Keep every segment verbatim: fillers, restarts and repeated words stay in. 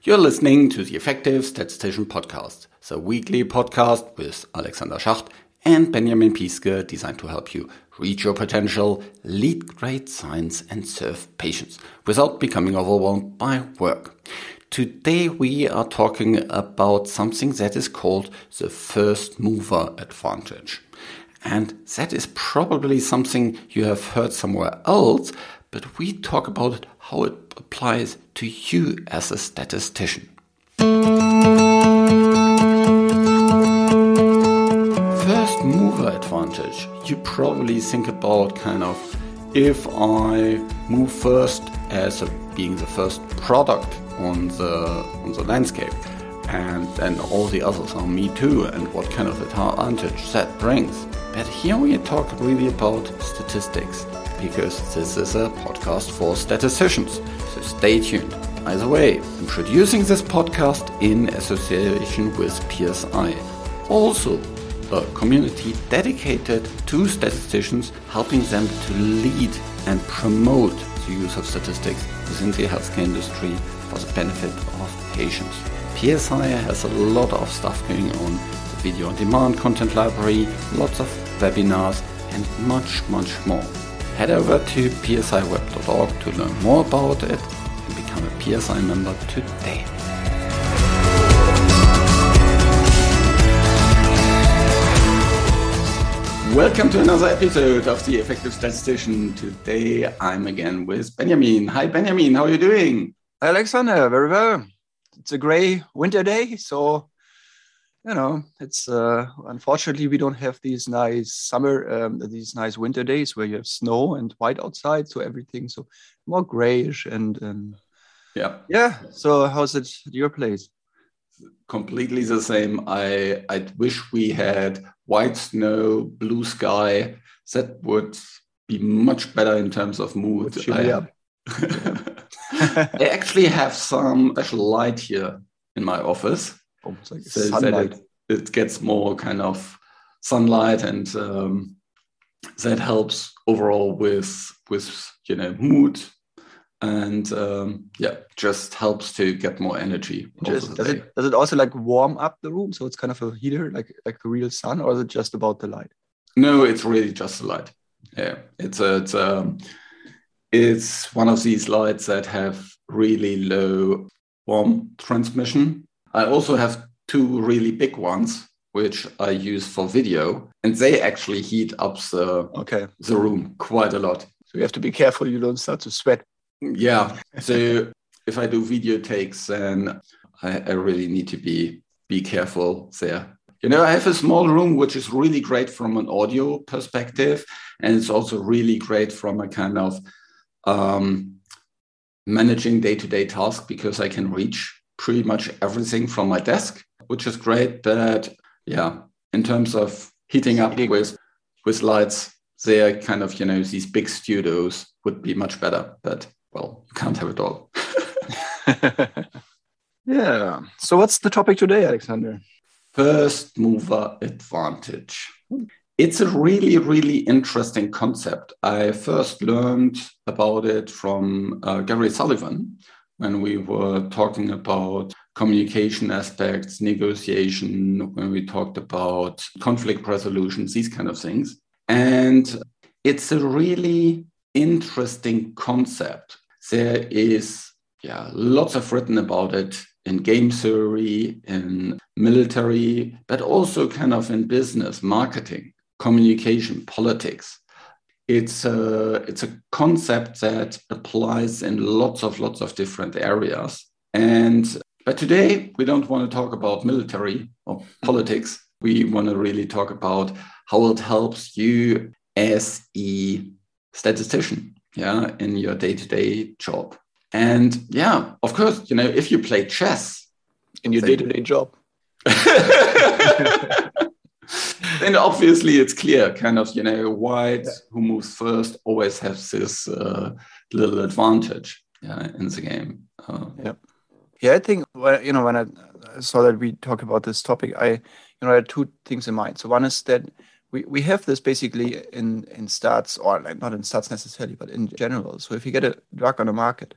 You're listening to the Effective Statistician Podcast, the weekly podcast with Alexander Schacht and Benjamin Piske, designed to help you reach your potential, lead great science, and serve patients without becoming overwhelmed by work. Today we are talking about something that is called the first mover advantage. And that is probably something you have heard somewhere else, but we talk about how it applies to you as a statistician. First mover advantage. You probably think about kind of if I move first as a, being the first product on the on the landscape, and then all the others are me too, and what kind of advantage that brings. But here we talk really about statistics, because this is a podcast for statisticians, so stay tuned. By the way, I'm producing this podcast in association with P S I, also a community dedicated to statisticians, helping them to lead and promote the use of statistics within the healthcare industry for the benefit of patients. P S I has a lot of stuff going on, the video on demand content library, lots of webinars, and much, much more. Head over to p s i web dot org to learn more about it and become a P S I member today. Welcome to another episode of The Effective Statistician. Today I'm again with Benjamin. Hi Benjamin, how are you doing? Alexander, very well. It's a gray winter day, so you know, it's uh, unfortunately we don't have these nice summer, um, these nice winter days where you have snow and white outside, so everything so more grayish and, and yeah, yeah. So how's it at your place? Completely the same. I I wish we had white snow, blue sky. That would be much better in terms of mood. I, I actually have some special light here in my office. Oh, it's like so sunlight. It, it gets more kind of sunlight, and um, that helps overall with with you know mood, and um, yeah, just helps to get more energy. Just, does it does it also like warm up the room? So it's kind of a heater, like like the real sun, or is it just about the light? No, it's really just the light. Yeah, it's a, it's um it's one of these lights that have really low warmth transmission. I also have two really big ones, which I use for video, and they actually heat up the, okay. the room quite a lot. So you have to be careful you don't start to sweat. Yeah. So if I do video takes, then I, I really need to be, be careful there. You know, I have a small room, which is really great from an audio perspective, and it's also really great from a kind of um, managing day-to-day tasks, because I can reach pretty much everything from my desk, which is great. But yeah, in terms of heating up with with lights, they're kind of, you know, these big studios would be much better. But well, you can't have it all. Yeah. So what's the topic today, Alexander? First mover advantage. It's a really, really interesting concept. I first learned about it from uh, Gary Sullivan, when we were talking about communication aspects, negotiation, when we talked about conflict resolutions, these kind of things. And it's a really interesting concept. There is yeah, lots of written about it in game theory, in military, but also kind of in business, marketing, communication, politics. It's a, it's a concept that applies in lots of lots of different areas. And but today we don't want to talk about military or politics. We want to really talk about how it helps you as a statistician, yeah, in your day-to-day job. And yeah, of course, you know, if you play chess in your day-to-day job, then obviously it's clear, kind of, you know, white, yeah, who moves first always has this uh, little advantage, yeah, in the game. Uh, yeah, yeah. I think, well, you know, when I saw that we talk about this topic, I, you know, I had two things in mind. So one is that we, we have this basically in in stats, or like not in stats necessarily, but in general. So if you get a drug on the market,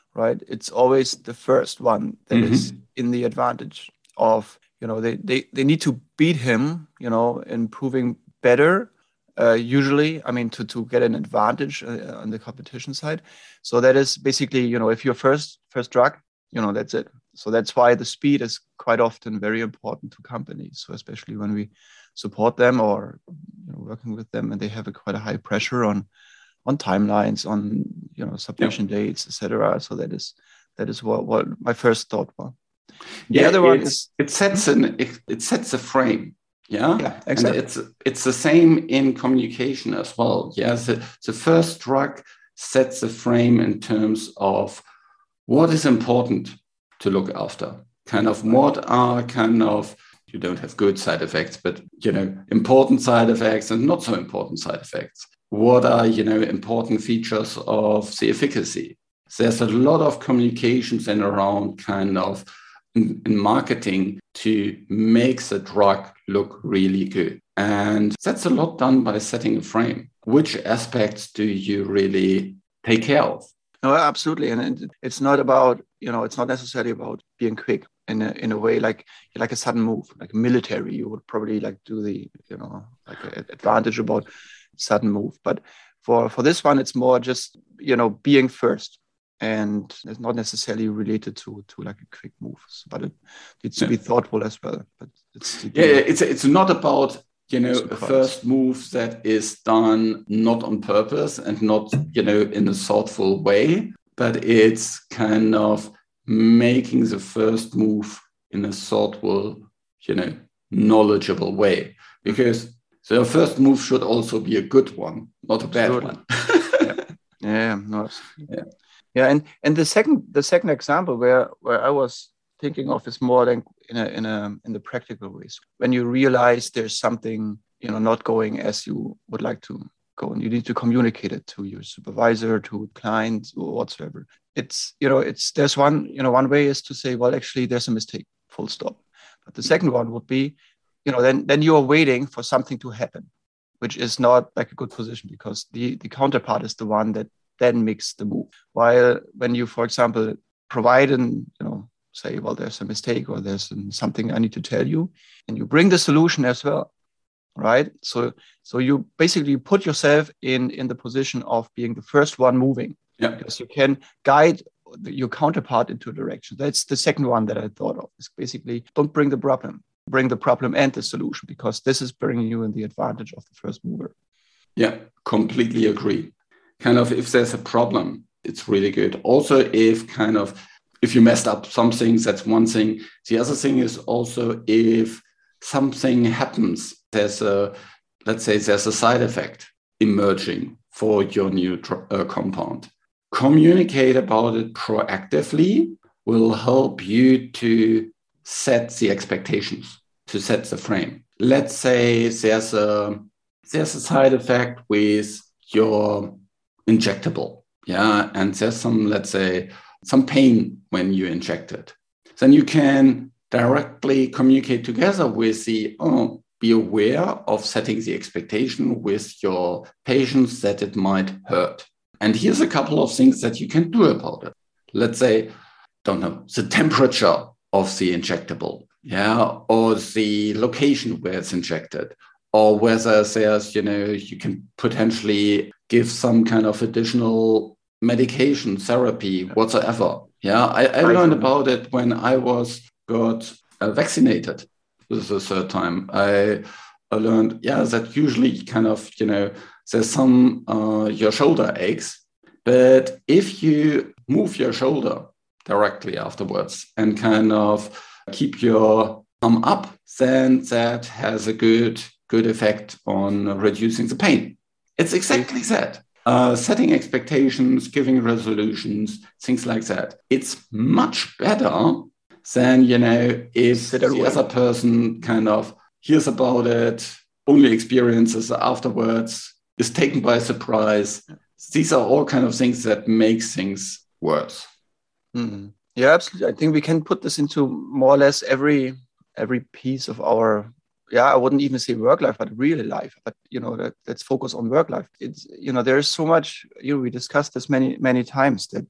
right? It's always the first one that mm-hmm. is in the advantage of, you know, they, they, they need to beat him, you know, in proving better, uh, usually, I mean, to, to get an advantage uh, on the competition side. So that is basically, you know, if you're first, first drug, you know, that's it. So that's why the speed is quite often very important to companies. So especially when we support them or, you know, working with them, and they have a quite a high pressure on, on timelines, on, you know, submission yep. dates, et cetera. So that is that is what, what my first thought was. The yeah, other one is it sets an it, it sets a frame. Yeah, yeah, exactly. And it's it's the same in communication as well. Yeah, the, the first drug sets a frame in terms of what is important to look after. Kind of what are kind of, you don't have good side effects, but, you know, important side effects and not so important side effects. What are, you know, important features of the efficacy? There's a lot of communications and around kind of in, in marketing to make the drug look really good. And that's a lot done by setting a frame. Which aspects do you really take care of? No, absolutely. And it's not about, you know, it's not necessarily about being quick in a, in a way like like a sudden move, like military. You would probably like do the, you know, like an advantage about sudden move. But for, for this one, it's more just, you know, being first. And it's not necessarily related to, to like a quick move, but it needs to yeah. be thoughtful as well. But it's yeah, it's it's not about, you know, a first move that is done not on purpose and not, you know, in a thoughtful way, but it's kind of making the first move in a thoughtful, you know, knowledgeable way. Because the first move should also be a good one, not a bad Absolutely. one. yeah, yeah, no, yeah. Yeah, and, and the second the second example where, where I was thinking of is more like in a in a in the practical ways. When you realize there's something, you know, not going as you would like to go, and you need to communicate it to your supervisor, to clients, or whatsoever. It's, you know, it's there's one, you know, one way is to say, well, actually, there's a mistake, full stop. But the second one would be, you know, then then you're waiting for something to happen, which is not like a good position, because the the counterpart is the one that then makes the move. While when you, for example, provide and, you know, say, well, there's a mistake or there's something I need to tell you, and you bring the solution as well, right? So, so you basically put yourself in, in the position of being the first one moving, yeah. because you can guide your counterpart into a direction. That's the second one that I thought of, is basically don't bring the problem, bring the problem and the solution, because this is bringing you in the advantage of the first mover. Yeah, completely agree. Kind of if there's a problem, it's really good. Also, if kind of, if you messed up some things, that's one thing. The other thing is also if something happens, there's a, let's say there's a side effect emerging for your new tr- uh, compound. Communicate about it proactively will help you to set the expectations, to set the frame. Let's say there's a, there's a side effect with your injectable, yeah, and there's some, let's say, some pain when you inject it. Then you can directly communicate together with the, oh, be aware of setting the expectation with your patients that it might hurt. And here's a couple of things that you can do about it. Let's say, don't know, the temperature of the injectable, yeah, or the location where it's injected, or whether there's, you know, you can potentially give some kind of additional medication, therapy, whatsoever. Yeah, I, I learned about it when I was got uh, vaccinated. This is the third time. I, I learned, yeah, that usually kind of, you know, there's some, uh, your shoulder aches, but if you move your shoulder directly afterwards and kind of keep your arm up, then that has a good, good effect on reducing the pain. It's exactly that. Uh, setting expectations, giving resolutions, things like that. It's much better than, you know, if the other person kind of hears about it, only experiences afterwards, is taken by surprise. These are all kind of things that make things worse. Mm-hmm. Yeah, absolutely. I think we can put this into more or less every every piece of our, yeah, I wouldn't even say work life, but real life. But, you know, that, let's focus on work life. It's, you know, there's so much, you know, we discussed this many, many times that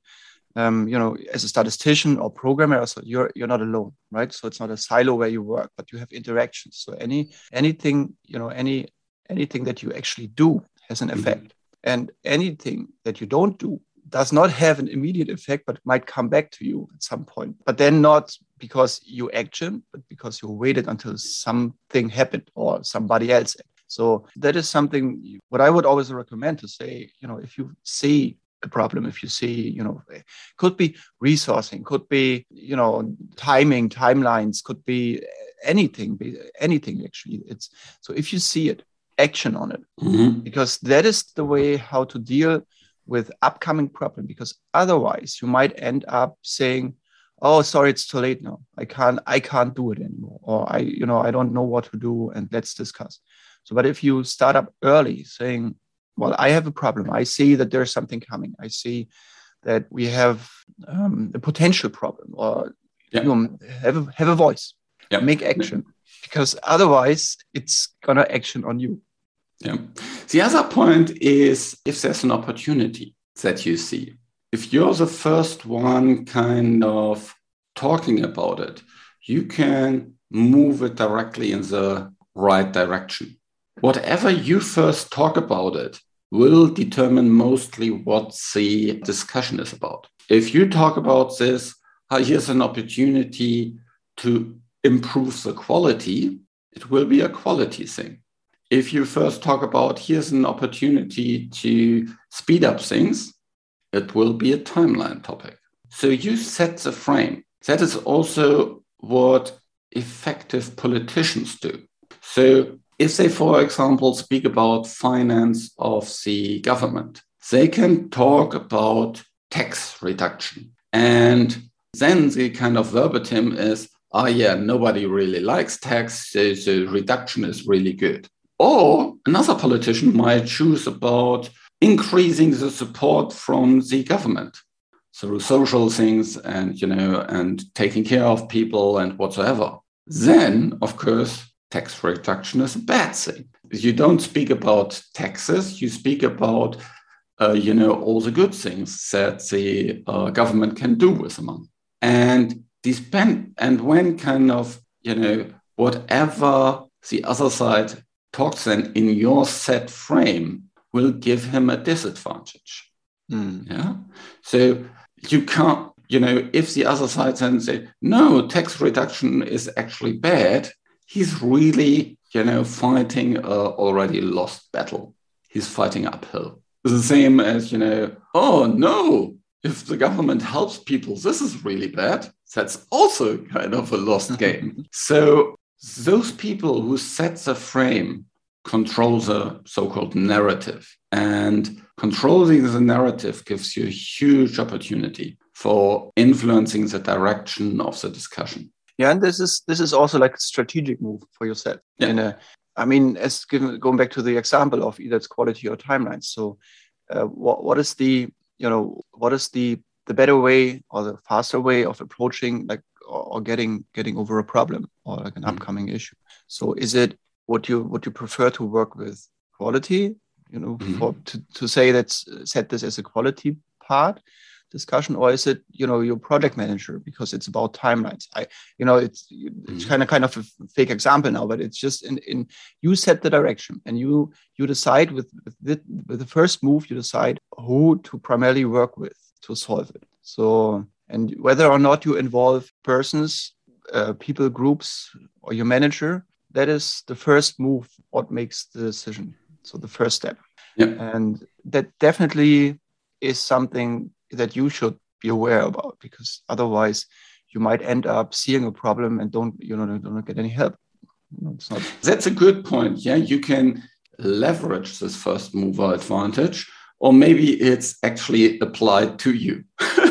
um, you know, as a statistician or programmer, so you're you're not alone, right? So it's not a silo where you work, but you have interactions. So any anything, you know, any anything that you actually do has an effect, mm-hmm. and anything that you don't do does not have an immediate effect, but might come back to you at some point. But then not because you action, but because you waited until something happened or somebody else. So that is something what I would always recommend to say, you know, if you see a problem, if you see, you know, could be resourcing, could be, you know, timing, timelines, could be anything, be anything actually. It's so if you see it, action on it, mm-hmm. because that is the way how to deal with upcoming problem, because otherwise you might end up saying, oh, sorry, it's too late now. I can't, I can't do it anymore. Or I, you know, I don't know what to do and let's discuss. So, but if you start up early saying, well, I have a problem. I see that there's something coming. I see that we have um, a potential problem, or yeah. you know, have a, have a voice, yeah. make action, because otherwise it's gonna action on you. Yeah. The other point is if there's an opportunity that you see, if you're the first one kind of talking about it, you can move it directly in the right direction. Whatever you first talk about it will determine mostly what the discussion is about. If you talk about this, uh, here's an opportunity to improve the quality, it will be a quality thing. If you first talk about here's an opportunity to speed up things, it will be a timeline topic. So you set the frame. That is also what effective politicians do. So if they, for example, speak about finance of the government, they can talk about tax reduction. And then the kind of verbatim is, oh yeah, nobody really likes tax, so the reduction is really good. Or another politician might choose about increasing the support from the government through social things and, you know, and taking care of people and whatsoever. Then, of course, tax reduction is a bad thing. You don't speak about taxes, you speak about, uh, you know, all the good things that the uh, government can do with the money. And depend, and when kind of, you know, whatever the other side talks then in your set frame will give him a disadvantage. Mm. Yeah. So you can't, you know, if the other side then say, no, tax reduction is actually bad, he's really, you know, fighting a already lost battle. He's fighting uphill. It's the same as, you know, oh no, if the government helps people, this is really bad. That's also kind of a lost game. So those people who set the frame control the so-called narrative, and controlling the narrative gives you a huge opportunity for influencing the direction of the discussion. Yeah, and this is this is also like a strategic move for yourself. Yeah. In a, I mean, as given, going back to the example of either it's quality or timelines. So, uh, what what is the you know what is the the better way or the faster way of approaching like or, or getting getting over a problem or like an mm-hmm. upcoming issue? So, is it Would you would you prefer to work with quality, you know, mm-hmm. for to, to say that's set this as a quality part discussion, or is it, you know, your project manager because it's about timelines? I, you know, it's mm-hmm. it's kind of kind of a fake example now, but it's just in, in you set the direction and you you decide with with the, with the first move you decide who to primarily work with to solve it. So and whether or not you involve persons, uh, people groups, or your manager. That is the first move, what makes the decision. So the first step. Yep. And that definitely is something that you should be aware about, because otherwise you might end up seeing a problem and don't, you know, don't get any help. No, it's not. That's a good point. Yeah, you can leverage this first mover advantage, or maybe it's actually applied to you.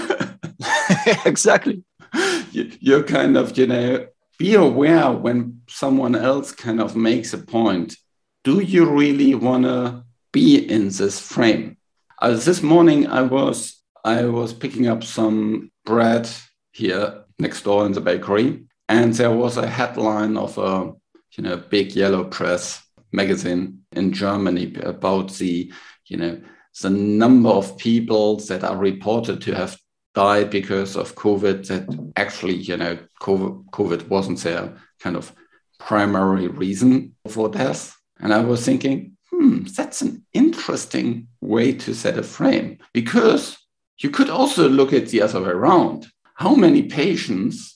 Exactly. You're kind of, you know, be aware when someone else kind of makes a point. Do you really want to be in this frame? Uh, this morning, I was I was picking up some bread here next door in the bakery, and there was a headline of a you know big yellow press magazine in Germany about the you know the number of people that are reported to have died because of COVID, that actually, you know, COVID wasn't their kind of primary reason for death. And I was thinking, hmm, that's an interesting way to set a frame, because you could also look at the other way around. How many patients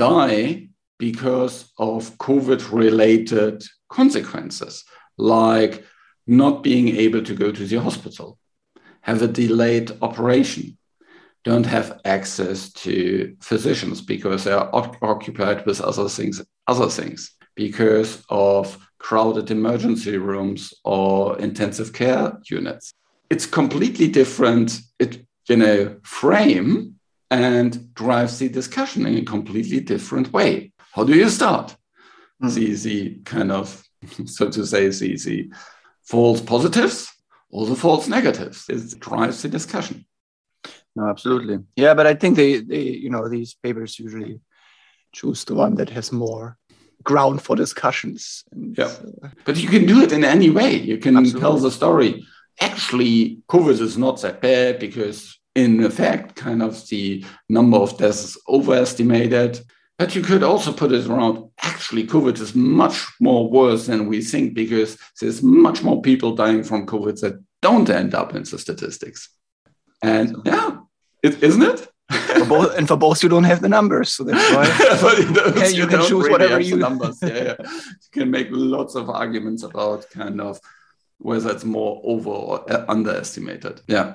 die because of COVID-related consequences, like not being able to go to the hospital, have a delayed operation, don't have access to physicians because they are occupied with other things, other things, because of crowded emergency rooms or intensive care units. It's completely different, it, you know, frame, and drives the discussion in a completely different way. How do you start? Mm. The, the kind of, so to say, the, the false positives or the false negatives. It drives the discussion. No, absolutely. Yeah, but I think they, they, you know, these papers usually choose the one that has more ground for discussions. And, yeah, uh, but you can do it in any way. You can absolutely tell the story. Actually, COVID is not that bad because, in effect, kind of the number of deaths is overestimated. But you could also put it around. Actually, COVID is much more worse than we think, because there's much more people dying from COVID that don't end up in the statistics. And yeah, it, isn't it? For both, and for both, you don't have the numbers, so that's why you, yeah, you, you can choose really whatever you numbers. Yeah, yeah, you can make lots of arguments about kind of whether it's more over or underestimated. Yeah.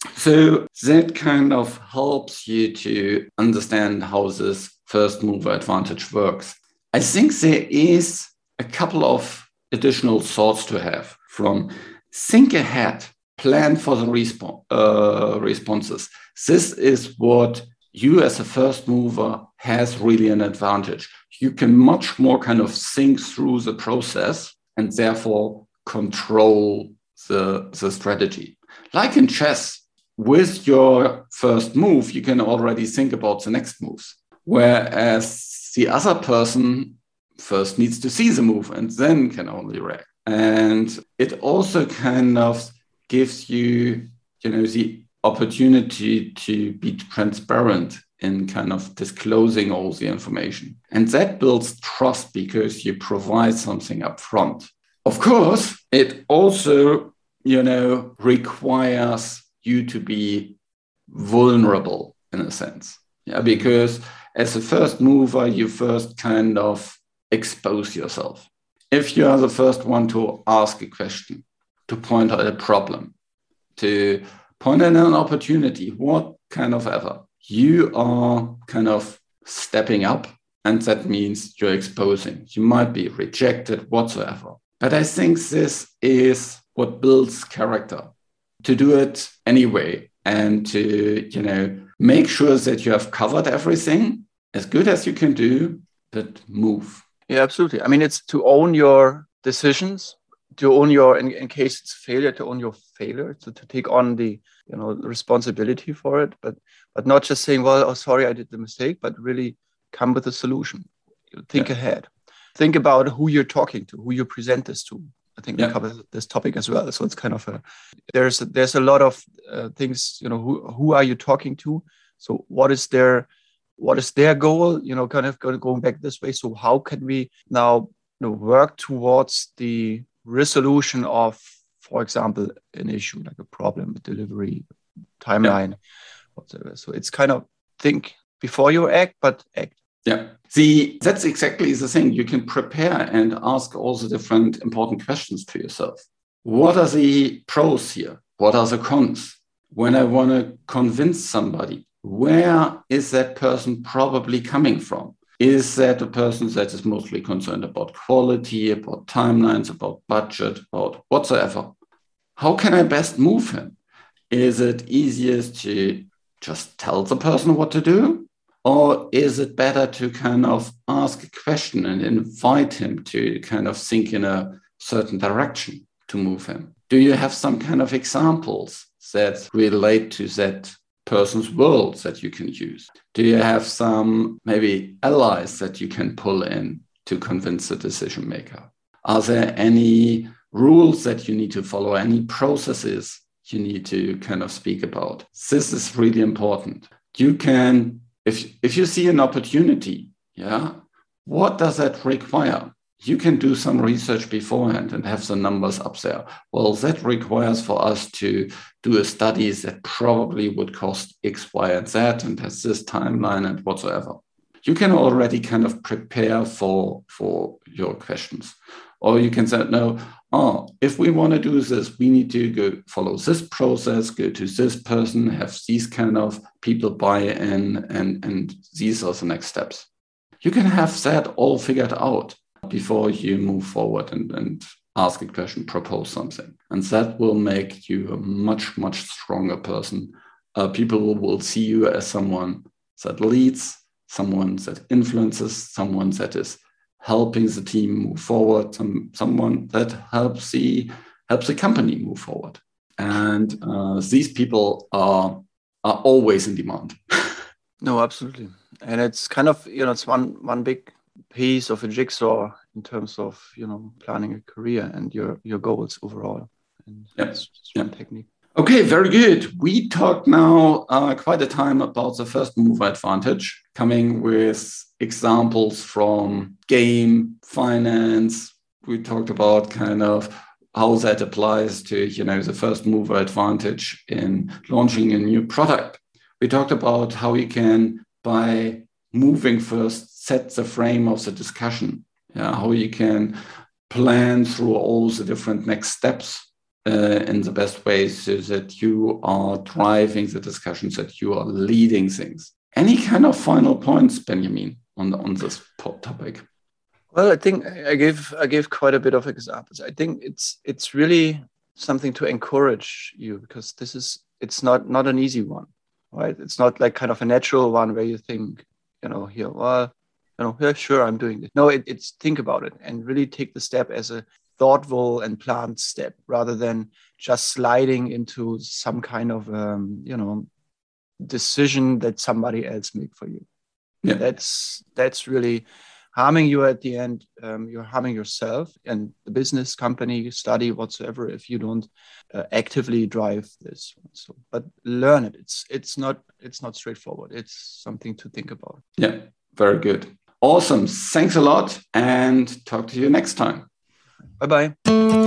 So that kind of helps you to understand how this first mover advantage works. I think there is a couple of additional thoughts to have from think ahead, plan for the resp- uh, responses. This is what you as a first mover has really an advantage. You can much more kind of think through the process and therefore control the, the strategy. Like in chess, with your first move, you can already think about the next moves. Whereas the other person first needs to see the move and then can only react. And it also kind of gives you, you know, the opportunity to be transparent in kind of disclosing all the information. And that builds trust because you provide something up front. Of course, it also, you know, requires you to be vulnerable in a sense. Yeah, because as a first mover, you first kind of expose yourself. If you are the first one to ask a question, to point out a problem, to point out an opportunity, what kind of ever, you are kind of stepping up, and that means you're exposing. You might be rejected whatsoever. But I think this is what builds character, to do it anyway and to, you know, make sure that you have covered everything as good as you can do, but move. Yeah, absolutely. I mean, it's to own your decisions, to own your, in, in case it's failure, to own your failure, to, to take on the, you know, the responsibility for it, but but not just saying, well, oh, sorry, I did the mistake, but really come with a solution. Think yeah. ahead. Think about who you're talking to, who you present this to. I think yeah. we cover this topic as well. So it's kind of a, there's a, there's a lot of uh, things, you know, who who are you talking to? So what is their what is their goal? You know, kind of going back this way. So how can we now, you know, work towards the resolution of, for example, an issue like a problem, a delivery, timeline, yeah. whatever. So it's kind of think before you act, but act. Yeah, the, that's exactly the thing. You can prepare and ask all the different important questions to yourself. What are the pros here? What are the cons? When I want to convince somebody, where is that person probably coming from? Is that a person that is mostly concerned about quality, about timelines, about budget, about whatsoever? How can I best move him? Is it easiest to just tell the person what to do? Or is it better to kind of ask a question and invite him to kind of think in a certain direction to move him? Do you have some kind of examples that relate to that person's world that you can use? Do you have some maybe allies that you can pull in to convince the decision maker? Are there any rules that you need to follow, any processes you need to kind of speak about? This is really important. you can, if, if you see an opportunity, yeah, what does that require? You can do some research beforehand and have the numbers up there. Well, that requires for us to do a study that probably would cost X, Y, and Z and has this timeline and whatsoever. You can already kind of prepare for, for your questions. Or you can say, no, oh, if we want to do this, we need to go follow this process, go to this person, have these kind of people buy in, and, and these are the next steps. You can have that all figured out before you move forward and, and ask a question, propose something. And that will make you a much, much stronger person. Uh, people will see you as someone that leads, someone that influences, someone that is helping the team move forward, some, someone that helps the, helps the company move forward. And uh, these people are, are always in demand. No, absolutely. And it's kind of, you know, it's one, one big piece of a jigsaw in terms of, you know, planning a career and your your goals overall. And yep. That's just one yep. technique. Okay, very good. We talked now uh, quite a time about the first mover advantage, coming with examples from game, finance. We talked about kind of how that applies to, you know, the first mover advantage in launching a new product. We talked about how you can, by moving first, set the frame of the discussion. Yeah, how you can plan through all the different next steps uh, in the best way so that you are driving the discussions, that you are leading things. Any kind of final points, Benjamin, on, on this topic? Well, I think I gave I gave quite a bit of examples. I think it's it's really something to encourage you, because this is it's not not an easy one, right? It's not like kind of a natural one where you think, you know, here, well, you know, yeah, sure, I'm doing this. No, it, it's think about it and really take the step as a thoughtful and planned step, rather than just sliding into some kind of, um, you know, decision that somebody else make for you. Yeah. That's that's really harming you at the end. Um, you're harming yourself and the business, company, study, whatsoever, if you don't uh, actively drive this. So, but learn it. It's it's not it's not straightforward. It's something to think about. Yeah, very good. Awesome. Thanks a lot, and talk to you next time. Bye-bye.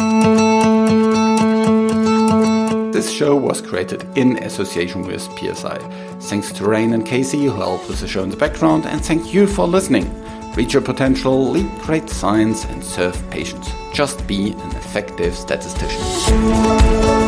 This show was created in association with P S I. Thanks to Rain and Casey who helped with the show in the background, and thank you for listening. Reach your potential, lead great science, and serve patients. Just be an effective statistician.